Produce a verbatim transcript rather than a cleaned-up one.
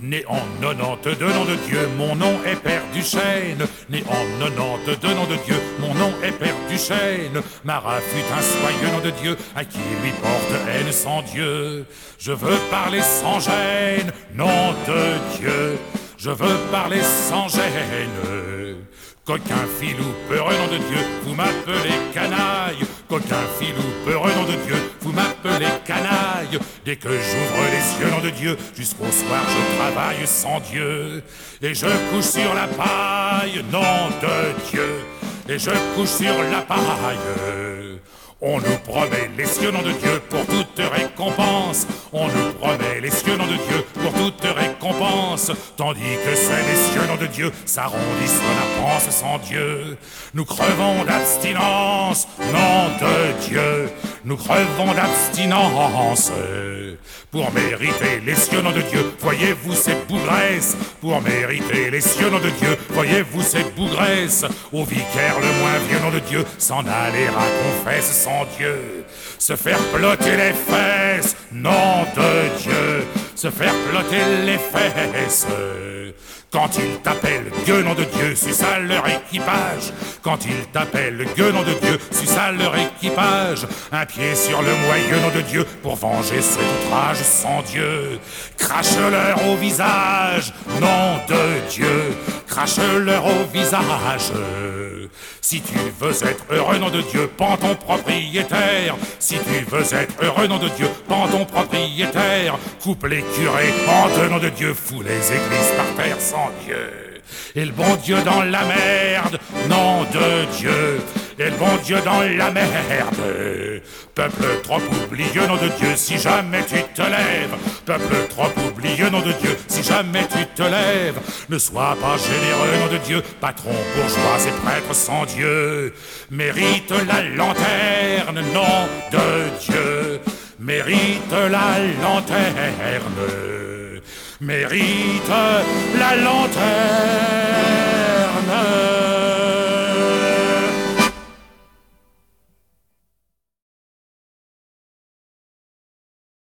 Né en quatre-vingt-douze, nom de Dieu, mon nom est Père Duchesne. Né en quatre-vingt-douze, nom de Dieu, mon nom est Père Duchesne. Marat fut un soyeux nom de Dieu, à qui lui porte haine sans Dieu. Je veux parler sans gêne, nom de Dieu. Je veux parler sans gêne. Coquin, filou, peureux, nom de Dieu, vous m'appelez canaille. Coquin, filou, peureux, nom de Dieu, vous m'appelez canaille. Dès que j'ouvre les yeux, nom de Dieu, jusqu'au soir je travaille sans Dieu. Et je couche sur la paille, nom de Dieu. Et je couche sur la paille. On nous promet les cieux, nom de Dieu, pour toute récompense. On nous promet les cieux, nom de Dieu, pour toute récompense. Tandis que c'est les cieux, nom de Dieu, s'arrondissent la panse sans Dieu. Nous crevons d'abstinence, nom de Dieu. Nous crevons d'abstinence. Pour mériter les cieux, nom de Dieu, voyez-vous ces bougresses. Pour mériter les cieux, nom de Dieu, voyez-vous ces bougresses. Au vicaire le moins vieux, nom de Dieu, s'en aller à confesse sans Dieu. Se faire plotter les fesses, nom de Dieu. Se faire plotter les fesses. Quand ils t'appellent Dieu, nom de Dieu, suce à leur équipage. Quand ils t'appellent Dieu, nom de Dieu, suce à leur équipage. Un pied sur le moyeu, nom de Dieu, pour venger cet outrage sans Dieu. Crache-leur au visage, nom de Dieu. Crache-leur au visage. Si tu veux être heureux, nom de Dieu, pends ton propriétaire. Si tu veux être heureux, nom de Dieu, pends ton propriétaire. Coupe les curés en deux, nom de Dieu, fous les églises par terre sans Dieu. Et le bon Dieu dans la merde, nom de Dieu. Et le bon Dieu dans la merde. Peuple trop oublieux, nom de Dieu, si jamais tu te lèves. Peuple trop oublieux, nom de Dieu, si jamais tu te lèves. Ne sois pas généreux, nom de Dieu, patron, bourgeois et prêtre sans Dieu. Mérite la lanterne, nom de Dieu. Mérite la lanterne. Mérite la lanterne.